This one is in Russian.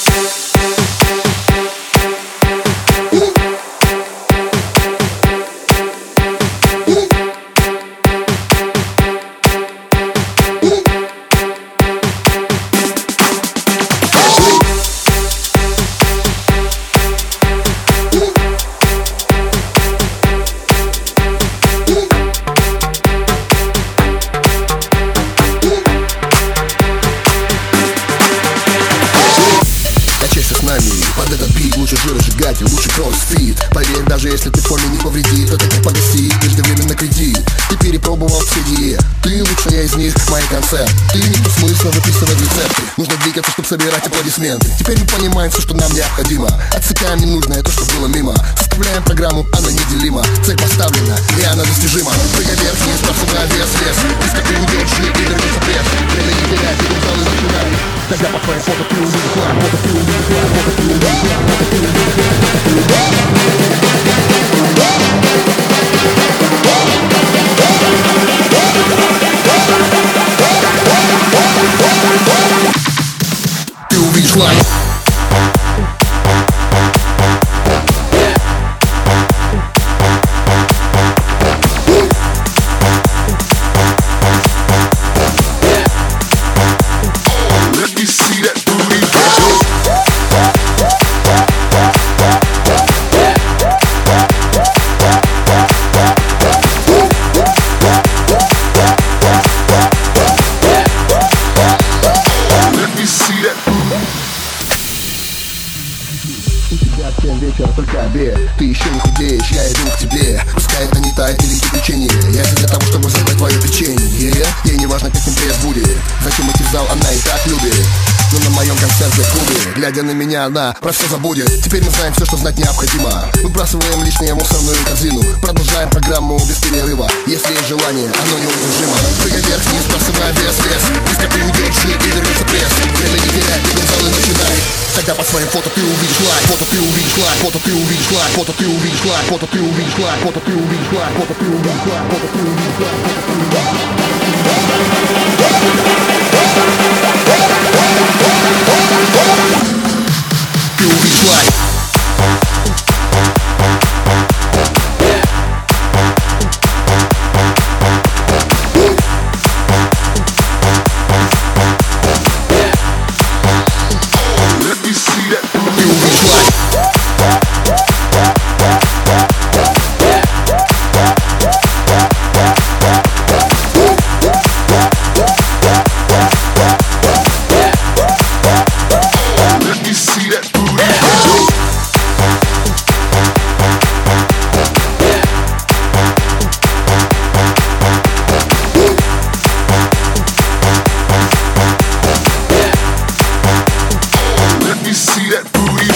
Под этот бит лучше жиросжигатель, лучше кроссфит. Поверь, даже если ты в форме не повредит, то таки погаси преждевременно кредит. Ты перепробовал все диеты, ты лучшая из них, мои концерты. Ты никто смысла выписывать рецепты. Нужно двигаться, чтобы собирать аплодисменты. Теперь мы понимаем все, что нам необходимо. Отсекаем ненужное, то, что было мимо. Составляем программу, она неделима. Цель поставлена, и она достижима. Прыгай вверх, вниз, спрашивая вес. Близко ты уйдешь, и вернется пресс. Время не теряй, перестал и начинай. Тогда по твоей фото ты увидишь лайк, фото ты увидишь лайк, фото ты увидишь лайк, фото ты увидишь лайк, фото ты увидишь лайк. Ты увидишь лайк. У тебя 7 вечера, только обед. Ты еще не худеешь, я иду к тебе. Пускай это не тает или печенье. Я здесь для того, чтобы забрать твое печенье. Ей не важно, каким пресс будет. Зачем идти в зал, она и так любит. Но на моем концерте в клубе, глядя на меня, она про все забудет. Теперь мы знаем все, что знать необходимо. Выбрасываем лишнее мусорную корзину. Продолжаем программу без перерыва. Если есть желание, оно неудержимо. Прыгай вверх, вниз, бросывая вес. Близко ты уйдешь, и вернется пресс. Время не теряй, бегом в зал и начинай. Тогда по своим фото ты увидишь лайк, фото ты увидишь лайк, фото ты увидишь лайк, фото ты увидишь лайк, фото ты увидишь лайк, фото ты увидишь лайк, фото ты увидишь лайк, фото ты увидишь лайк, фото ты увидишь лайк. Ты увидишь лайк. See that booty.